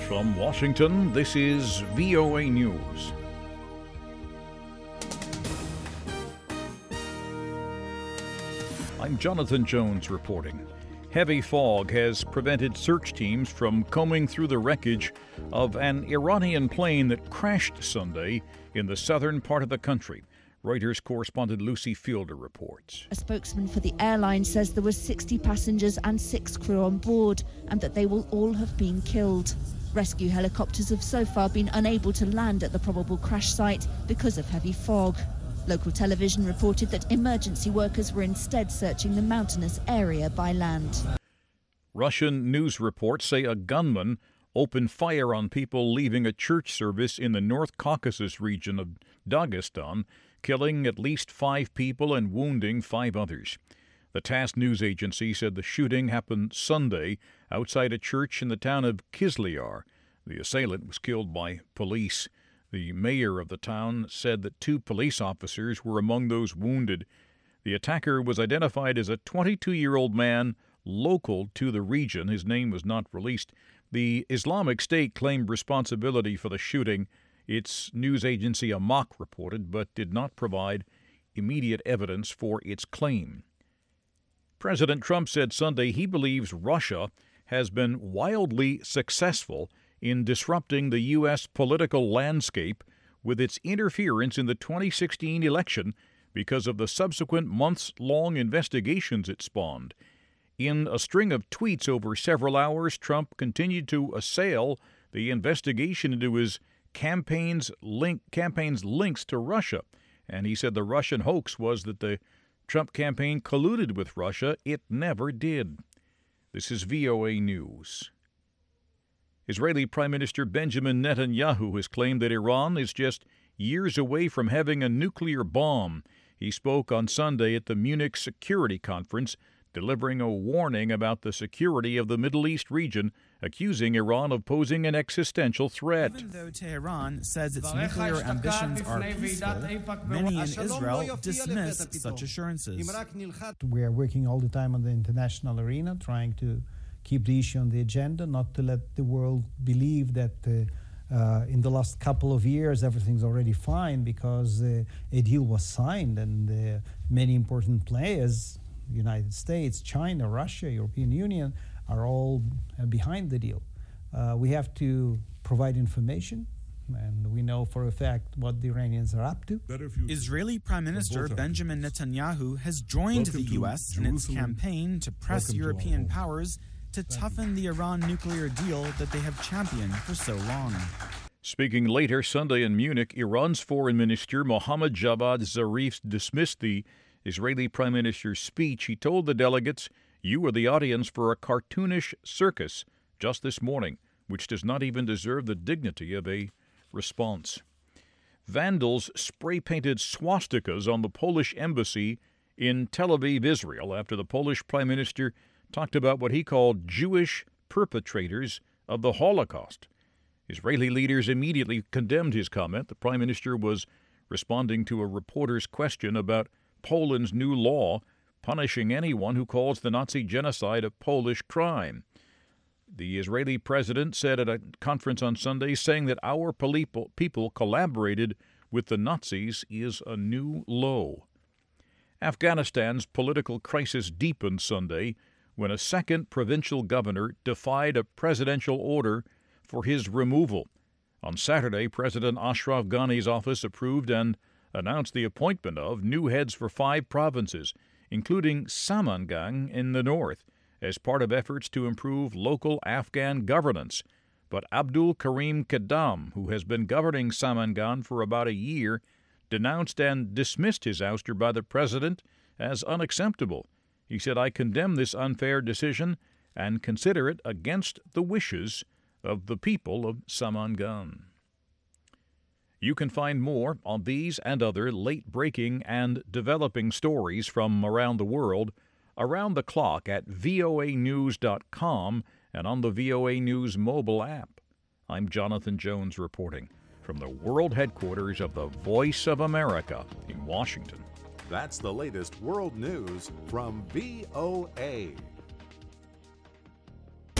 From Washington, this is VOA News. I'm Jonathan Jones reporting. Heavy fog has prevented search teams from combing through the wreckage of an Iranian plane that crashed Sunday in the southern part of the country. Reuters correspondent Lucy Fielder reports. A spokesman for the airline says there were 60 passengers and 6 crew on board and that they will all have been killed. Rescue helicopters have so far been unable to land at the probable crash site because of heavy fog. Local television reported that emergency workers were instead searching the mountainous area by land. Russian news reports say a gunman opened fire on people leaving a church service in the North Caucasus region of Dagestan, killing at least 5 people and wounding 5 others. The TASS news agency said the shooting happened Sunday outside a church in the town of Kizlyar. The assailant was killed by police. The mayor of the town said that 2 police officers were among those wounded. The attacker was identified as a 22-year-old man local to the region. His name was not released. The Islamic State claimed responsibility for the shooting. Its news agency Amaq reported, but did not provide immediate evidence for its claim. President Trump said Sunday he believes Russia has been wildly successful in disrupting the U.S. political landscape with its interference in the 2016 election because of the subsequent months-long investigations it spawned. In a string of tweets over several hours, Trump continued to assail the investigation into his campaign's links to Russia, and he said the Russian hoax was that the Trump campaign colluded with Russia. It never did. This is VOA News. Israeli Prime Minister Benjamin Netanyahu has claimed that Iran is just years away from having a nuclear bomb. He spoke on Sunday at the Munich Security Conference, delivering a warning about the security of the Middle East region, accusing Iran of posing an existential threat. Even though Tehran says its nuclear ambitions are peaceful, many in Israel dismiss such assurances. We are working all the time on the international arena, trying to keep the issue on the agenda, not to let the world believe that in the last couple of years everything's already fine because a deal was signed and many important players, United States, China, Russia, European Union, are all behind the deal. We have to provide information, and we know for a fact what the Iranians are up to. Israeli Prime Minister Benjamin Netanyahu has joined the U.S. in its campaign to press European powers to toughen the Iran nuclear deal that they have championed for so long. Speaking later Sunday in Munich, Iran's Foreign Minister Mohammad Javad Zarif dismissed the Israeli Prime Minister's speech. He told the delegates, "You are the audience for a cartoonish circus just this morning, which does not even deserve the dignity of a response." Vandals spray-painted swastikas on the Polish embassy in Tel Aviv, Israel, after the Polish Prime Minister talked about what he called Jewish perpetrators of the Holocaust. Israeli leaders immediately condemned his comment. The Prime Minister was responding to a reporter's question about Poland's new law punishing anyone who calls the Nazi genocide a Polish crime. The Israeli president said at a conference on Sunday, saying that our people collaborated with the Nazis is a new low. Afghanistan's political crisis deepened Sunday when a second provincial governor defied a presidential order for his removal. On Saturday, President Ashraf Ghani's office approved and announced the appointment of new heads for 5 provinces, including Samangan in the north, as part of efforts to improve local Afghan governance. But Abdul Karim Kadam, who has been governing Samangan for about a year, denounced and dismissed his ouster by the president as unacceptable. He said, "I condemn this unfair decision and consider it against the wishes of the people of Samangan." You can find more on these and other late-breaking and developing stories from around the world around the clock at voanews.com and on the VOA News mobile app. I'm Jonathan Jones reporting from the world headquarters of the Voice of America in Washington. That's the latest world news from VOA.